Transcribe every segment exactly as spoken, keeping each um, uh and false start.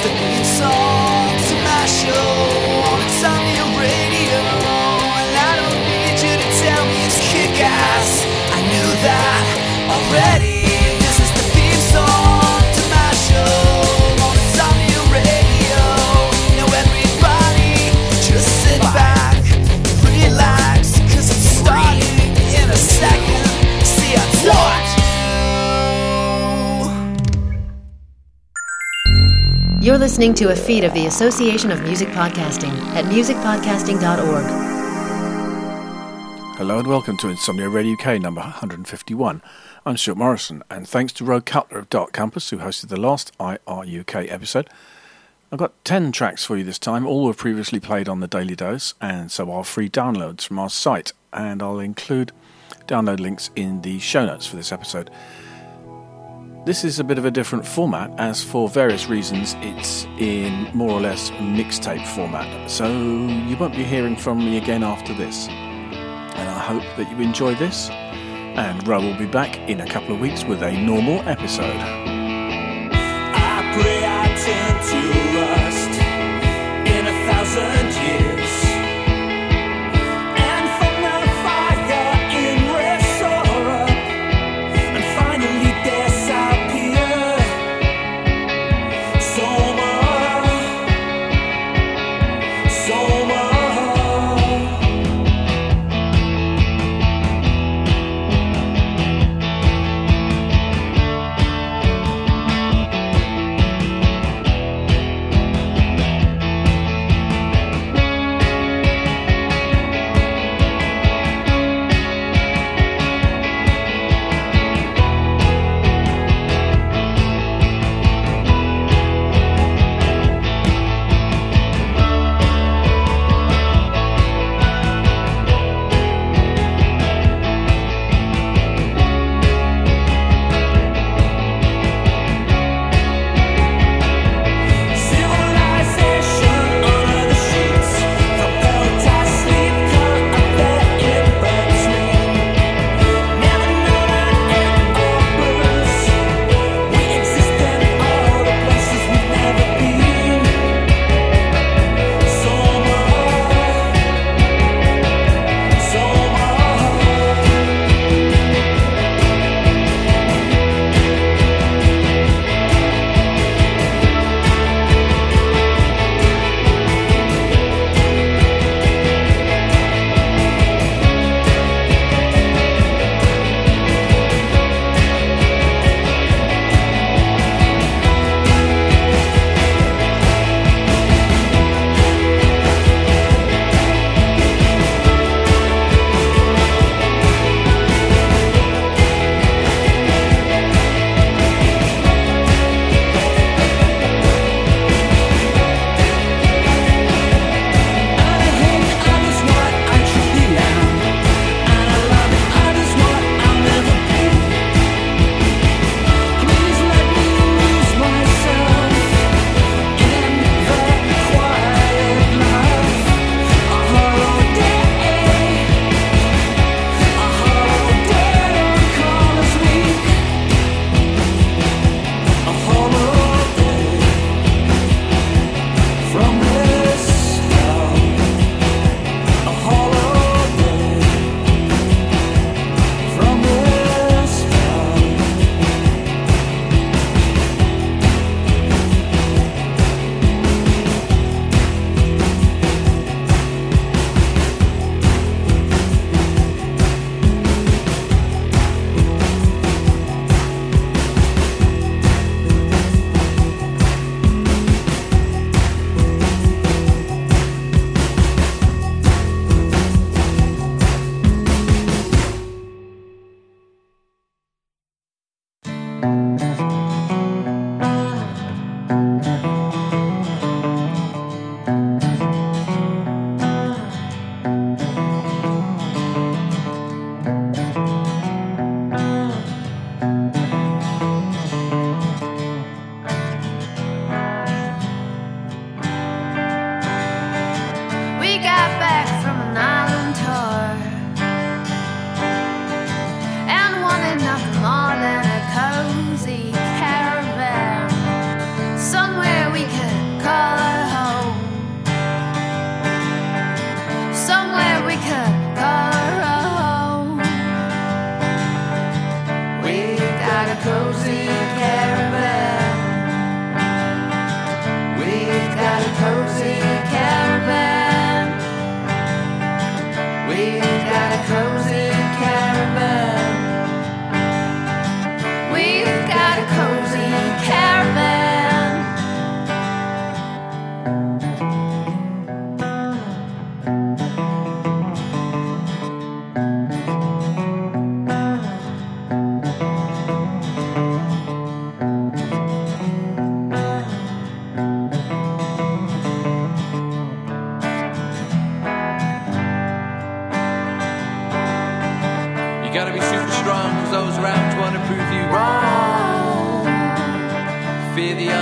the theme song to my show on Insomnia Radio. And I don't need you to tell me it's kick-ass, I knew that already. This is the theme song to my show on Insomnia Radio. Now everybody just sit back, relax, cause it's starting in a second. See, I told you. You're listening to a feed of the Association of Music Podcasting at music podcasting dot org. Hello and welcome to Insomnia Radio U K number one hundred fifty-one. I'm Stuart Morrison, and thanks to Roe Cutler of Dark Compass, who hosted the last I R U K episode. I've got ten tracks for you this time. All were previously played on the Daily Dose, and so are free downloads from our site, and I'll include download links in the show notes for this episode. This is a bit of a different format, as for various reasons it's in more or less mixtape format, so you won't be hearing from me again after this. And I hope that you enjoy this, and Roe will be back in a couple of weeks with a normal episode. I pray I turn to rust in a thousand years, and from the fire in resurrect, and finally disappear. So much, so much.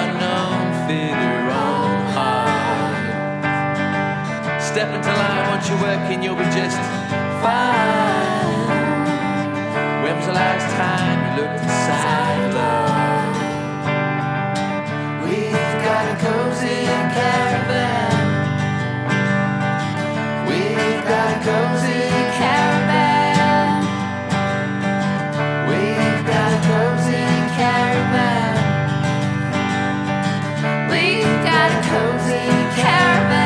unknown, fear their own heart. Step into line, once you're working, you'll be just fine. When was the last time you looked inside love? We've got a cozy caravan. We've got a cozy caravan. We've got a cozy caravan. We've got a cozy caravan.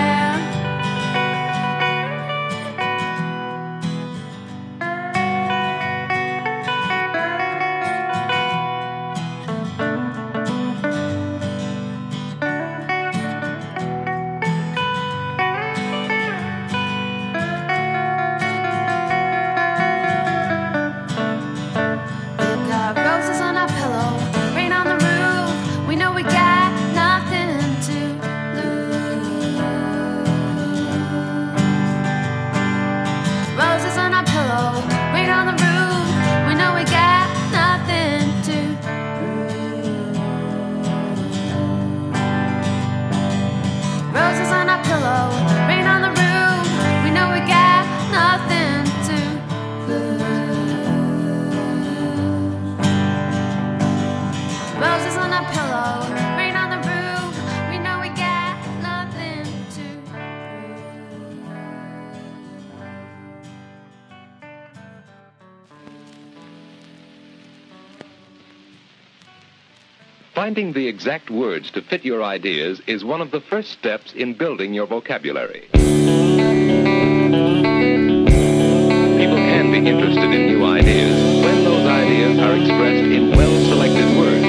Finding the exact words to fit your ideas is one of the first steps in building your vocabulary. People can be interested in new ideas when those ideas are expressed in well-selected words.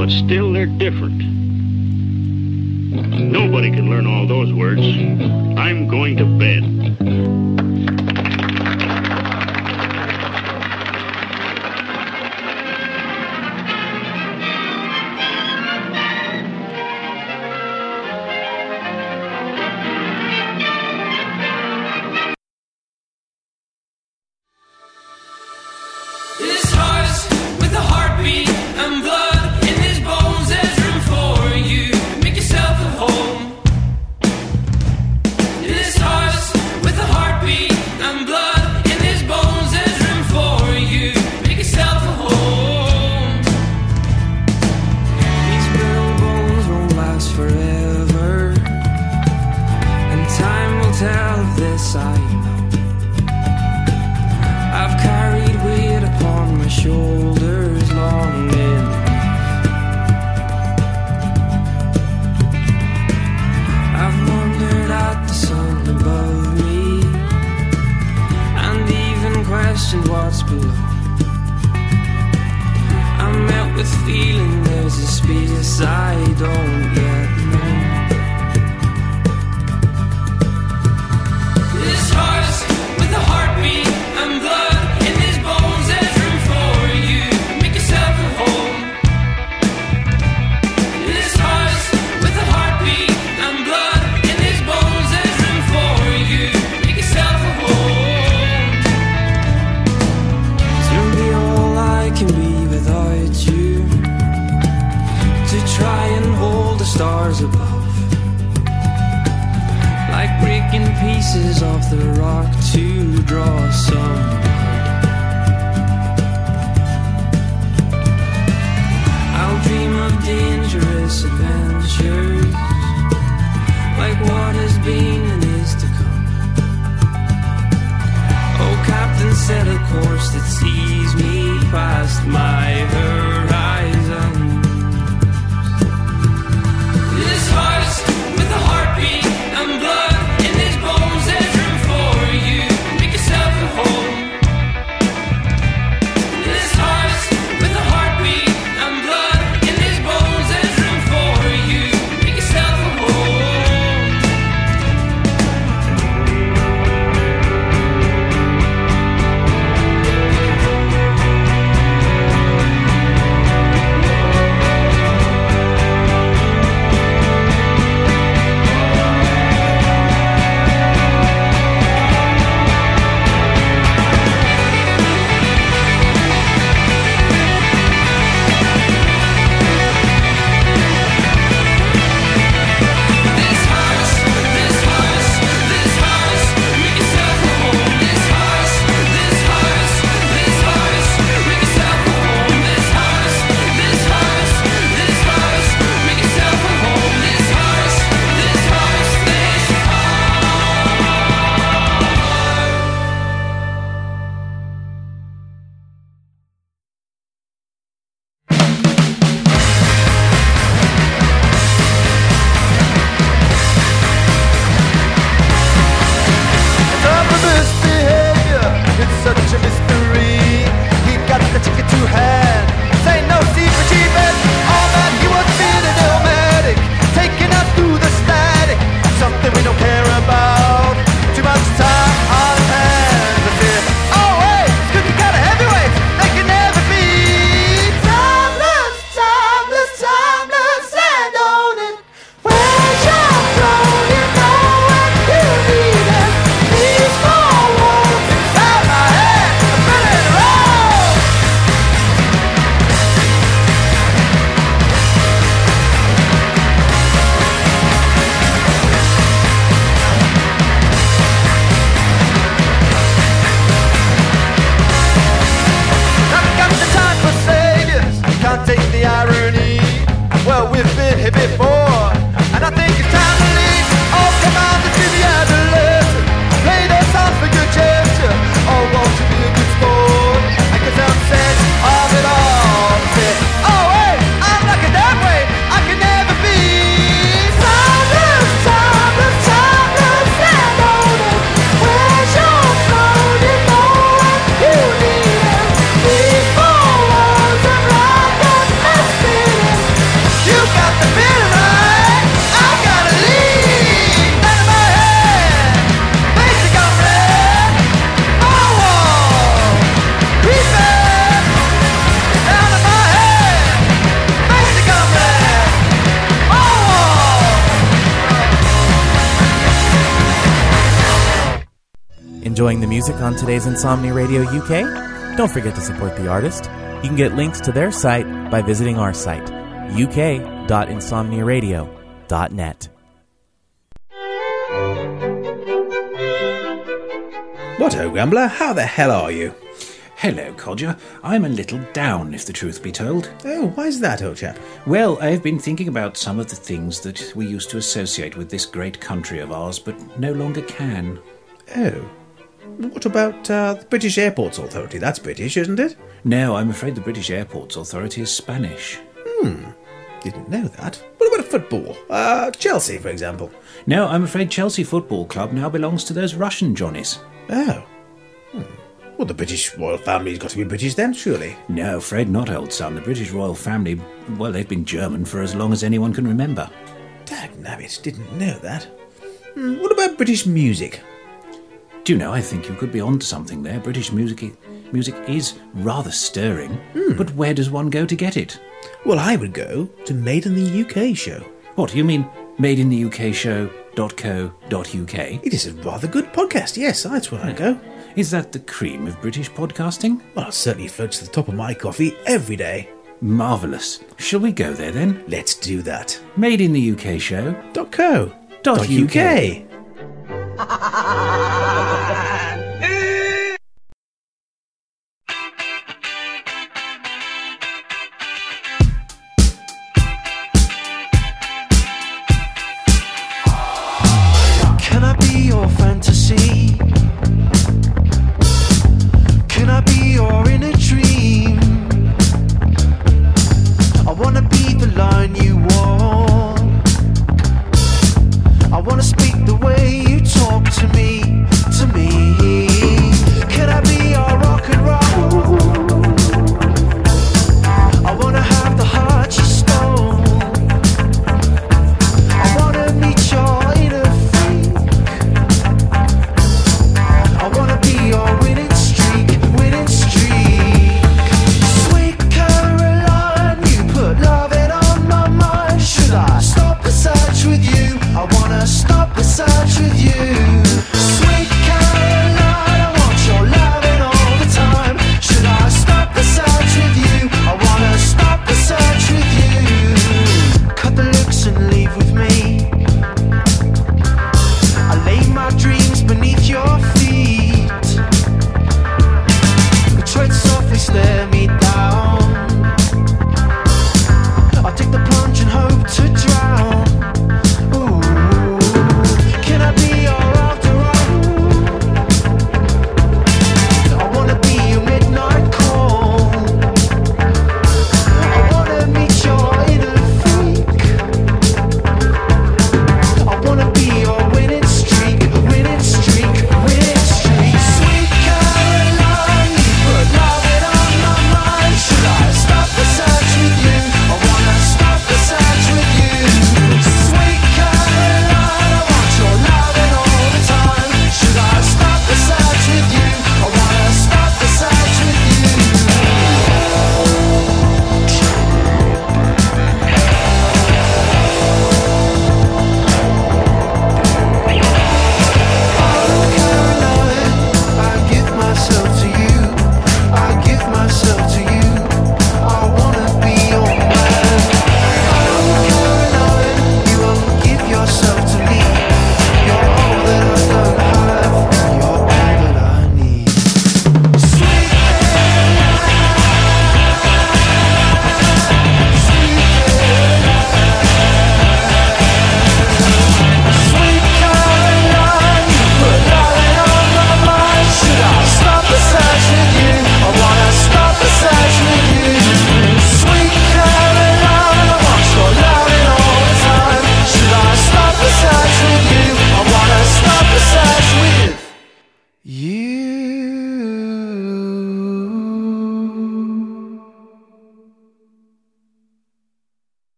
but still they're different. Nobody can learn all those words. I'm going to bed. This heart with a heartbeat and blood in his bones. There's room for you. Make yourself at home. This heart with a heartbeat and blood in his bones. There's room for you. Make yourself at home. These brittle bones won't last forever, and time will tell if this I know. I've carried weight upon my shoulders long enough. I've wondered at the sun above me, and even questioned what's below. I'm met with feeling there's a space I don't yet know. This heart with a heartbeat and blood in his bones. There's room for you. Make yourself at home. This heart with a heartbeat and blood in his bones. There's room for you. Make yourself at home. To be all I can be without you, to try and hold the stars above, like breaking pieces of the rock to draw some blood. I'll dream of dangerous adventures, like what has been and is to come. Oh, Captain, set a course that sees me past my horizon. This heart with a heartbeat and blood in his bones. There's room for you. Make yourself at home. This heart with a heartbeat and blood in his bones. There's room for you. Make yourself at home. Enjoying the music on today's Insomnia Radio U K? Don't forget to support the artist. You can get links to their site by visiting our site, u k dot insomnia radio dot net. What ho, Grumbler? How the hell are you? Hello, Codger. I'm a little down, if the truth be told. Oh, why is that, old chap? Well, I've been thinking about some of the things that we used to associate with this great country of ours, but no longer can. Oh. What about uh, the British Airports Authority? That's British, isn't it? No, I'm afraid the British Airports Authority is Spanish. Hmm. Didn't know that. What about football? Uh, Chelsea, for example. No, I'm afraid Chelsea Football Club now belongs to those Russian Johnnies. Oh. Hmm. Well, the British royal family's got to be British then, surely? No, afraid not, old son. The British royal family, well, they've been German for as long as anyone can remember. Dagnabbit, didn't know that. Hmm. What about British music? Do you know, I think you could be onto something there. British music music is rather stirring, Hmm. but where does one go to get it? Well, I would go to Made in the U K show. What, you mean made in the U K show dot co dot U K? It is a rather good podcast, yes, that's where I go. Is that the cream of British podcasting? Well, it certainly floats to the top of my coffee every day. Marvellous. Shall we go there then? Let's do that. Made in the U K show dot co dot U K. Can I be your fantasy? Can I be your inner dream? I wanna be the line you walk. I wanna speak the way you talk to me, to me.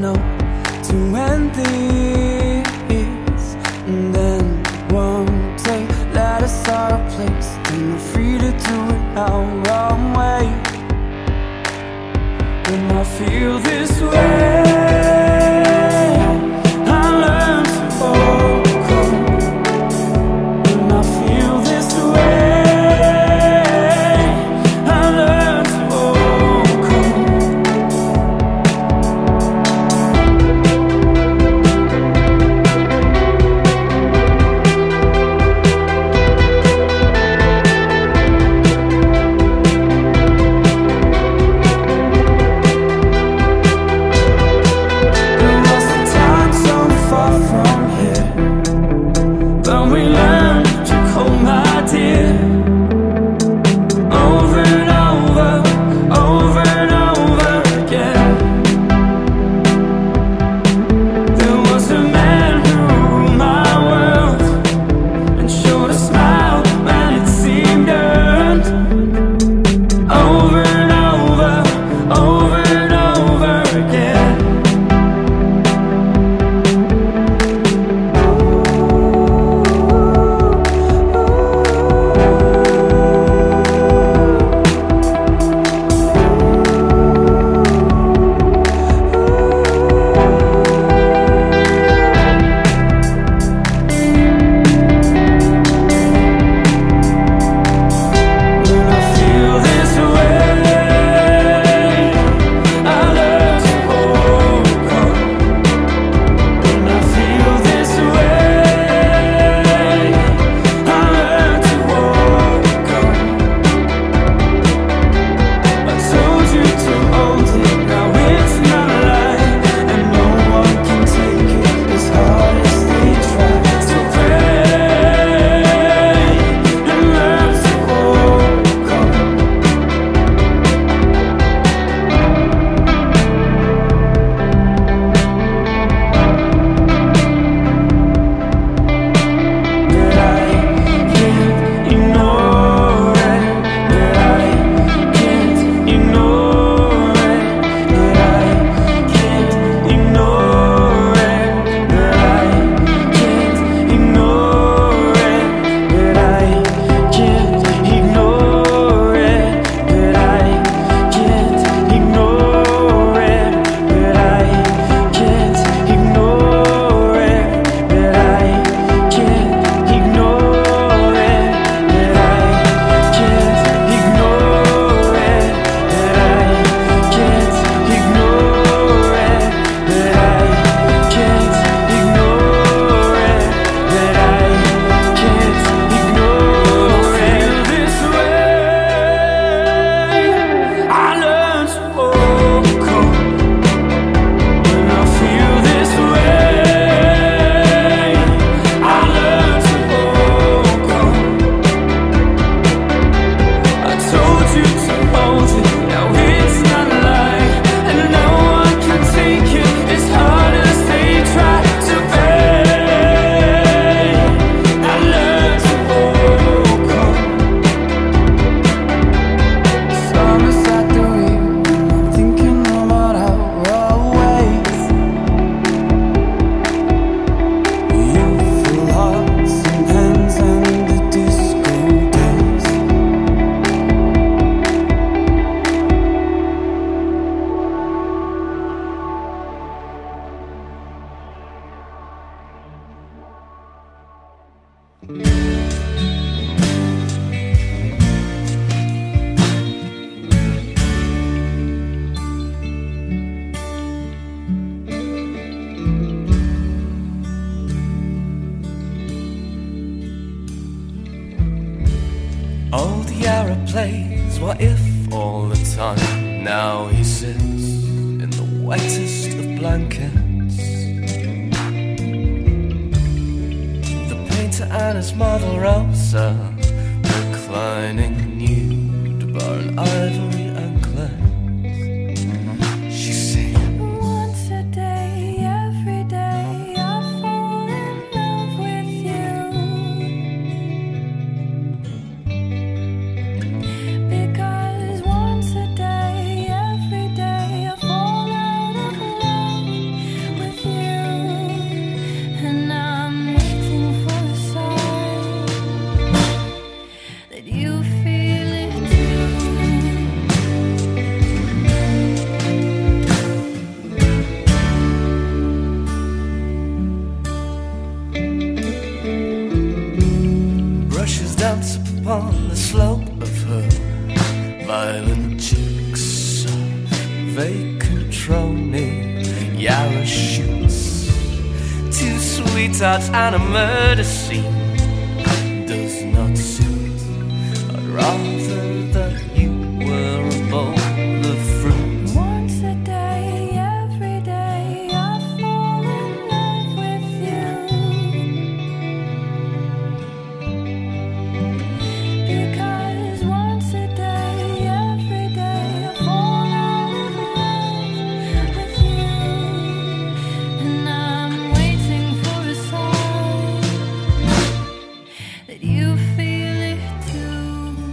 know to end this. And then one day, let us start a place. Then we're free to do it our own way. When I feel this way, Oh, the Yarra plays what if all the time. Now he sits in the wettest of blankets. The painter and his model Rosa reclining nude, bar an ivory anklet. She sings. Once a day, every day, I fall in love with you. Because once a day, every day, I fall out of love Yarra shoots, two sweethearts and a murder scene does not suit. I'd rather that you were a bowl of fruit. Once a day, every day, I fall in love with you. Because once a day, every day, I fall out of love with you. And I'm waiting for a sign that you feel it too.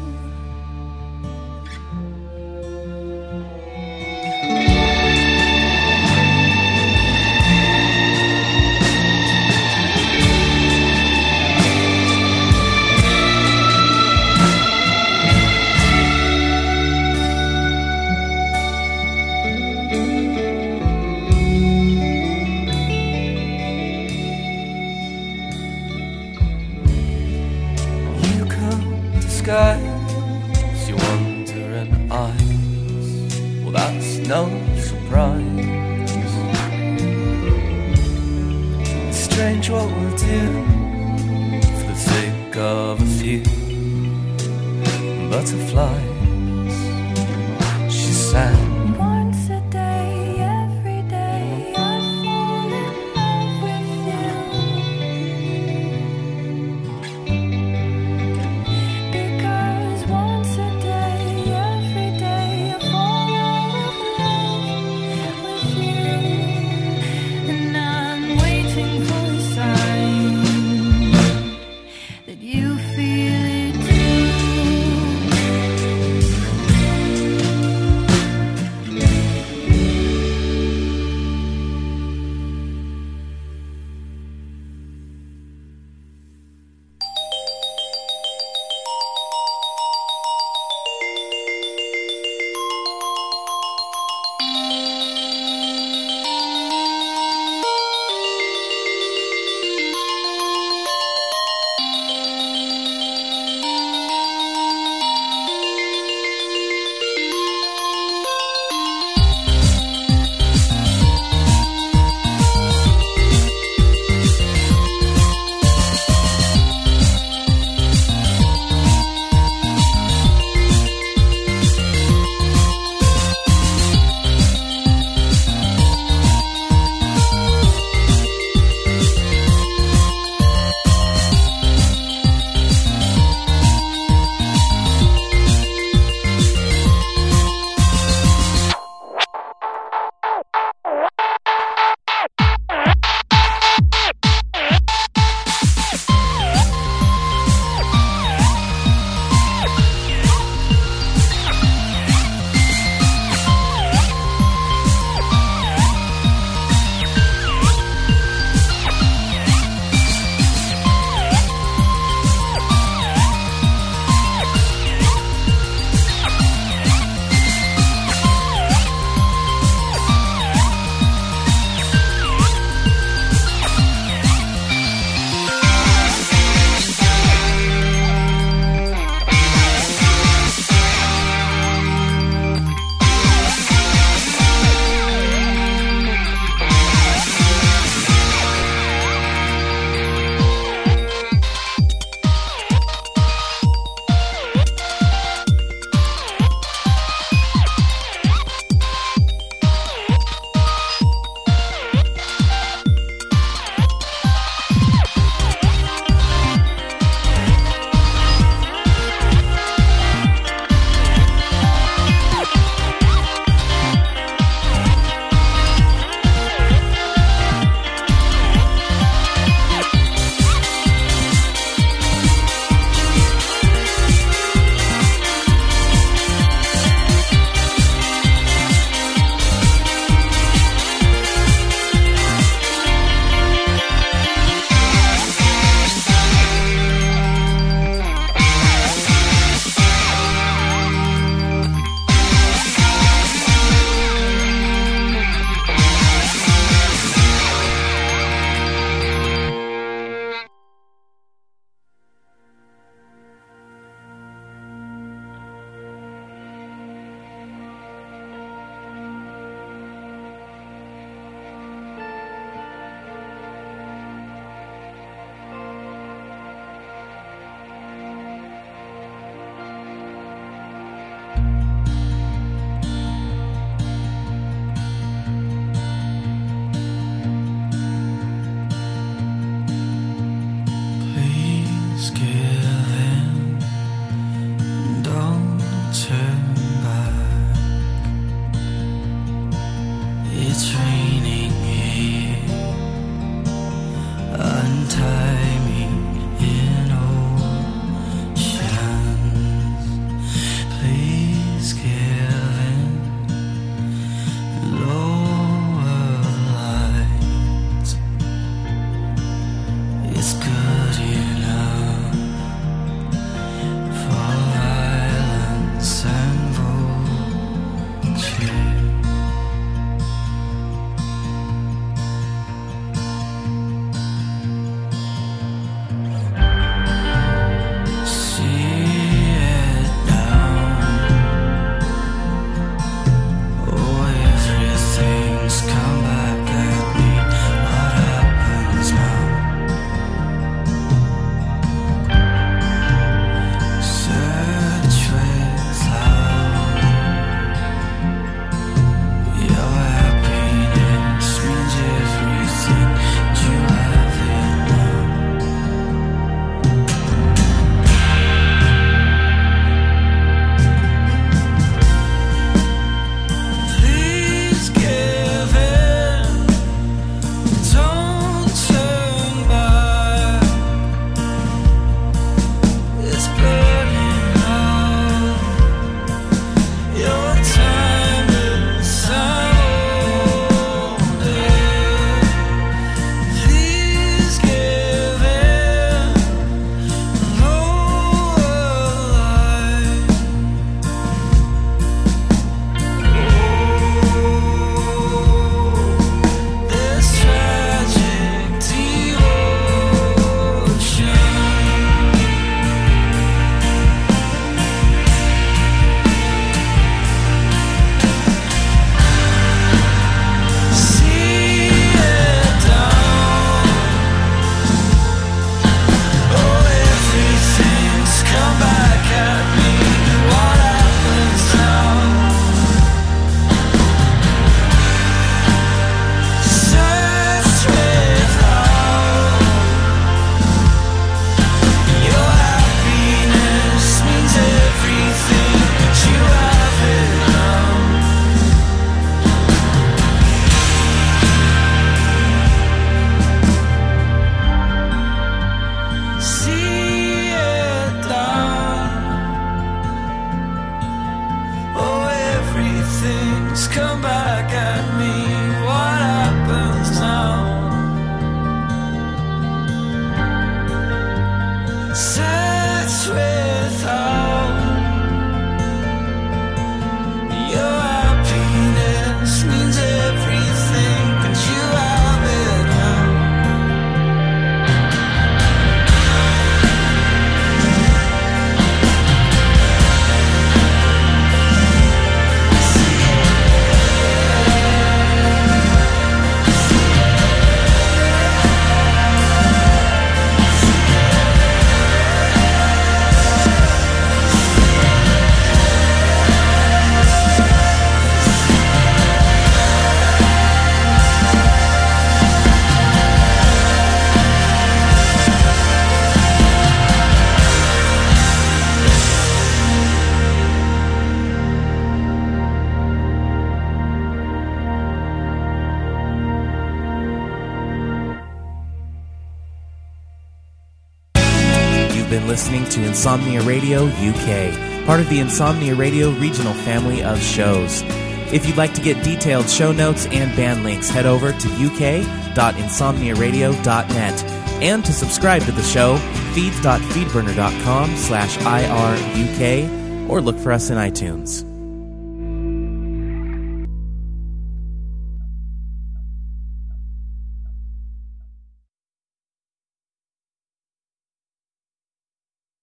You come disguise your wandering eyes. Well, that's no surprise. It's strange what we'll do for the sake of a few butterflies. She sang. Once a day, every day, I fall in love with you. Because once a day, every day, I fall out of love with you. And I'm waiting for a sign that you feel it too. been listening to Insomnia Radio U K, part of the Insomnia Radio regional family of shows. If you'd like to get detailed show notes and band links, head over to u k dot insomnia radio dot net. And to subscribe to the show, feeds dot feedburner dot com slash I R U K, or look for us in iTunes.